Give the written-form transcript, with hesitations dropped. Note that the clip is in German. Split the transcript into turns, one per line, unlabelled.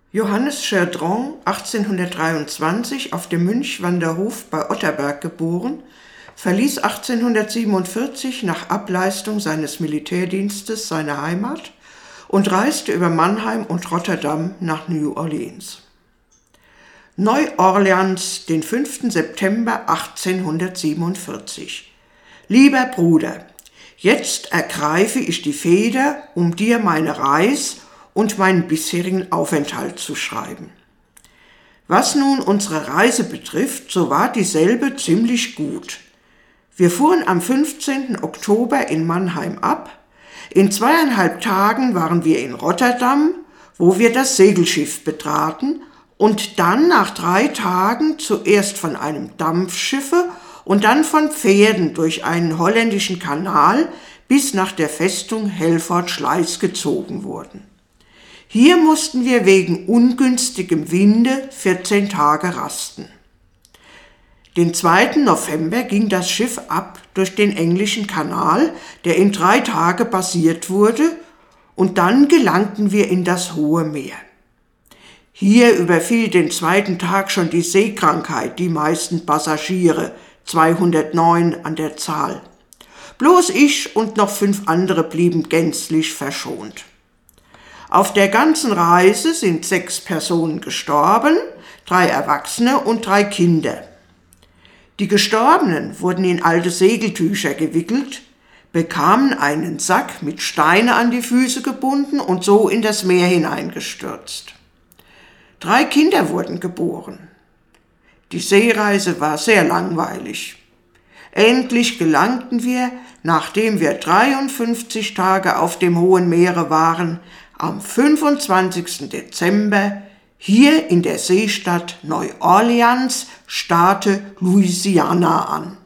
Johannes Cherdron, 1823 auf dem Münchwanderhof bei Otterberg geboren, verließ 1847 nach Ableistung seines Militärdienstes seine Heimat und reiste über Mannheim und Rotterdam nach New Orleans. Neu-Orleans, den 5. September 1847. Lieber Bruder, jetzt ergreife ich die Feder, um dir meine Reis und meinen bisherigen Aufenthalt zu schreiben. Was nun unsere Reise betrifft, so war dieselbe ziemlich gut. Wir fuhren am 15. Oktober in Mannheim ab. In 2,5 Tagen waren wir in Rotterdam, wo wir das Segelschiff betraten und dann nach 3 Tagen zuerst von einem Dampfschiffe und dann von Pferden durch einen holländischen Kanal bis nach der Festung Helvoetsluis gezogen wurden. Hier mussten wir wegen ungünstigem Winde 14 Tage rasten. Den 2. November ging das Schiff ab durch den englischen Kanal, der in 3 Tage passiert wurde, und dann gelangten wir in das hohe Meer. Hier überfiel den 2. Tag schon die Seekrankheit die meisten Passagiere, 209 an der Zahl. Bloß ich und noch 5 andere blieben gänzlich verschont. Auf der ganzen Reise sind 6 Personen gestorben, 3 Erwachsene und 3 Kinder. Die Gestorbenen wurden in alte Segeltücher gewickelt, bekamen einen Sack mit Steine an die Füße gebunden und so in das Meer hineingestürzt. 3 Kinder wurden geboren. Die Seereise war sehr langweilig. Endlich gelangten wir, nachdem wir 53 Tage auf dem hohen Meere waren, am 25. Dezember hier in der Seestadt Neu-Orleans, Staate Louisiana an.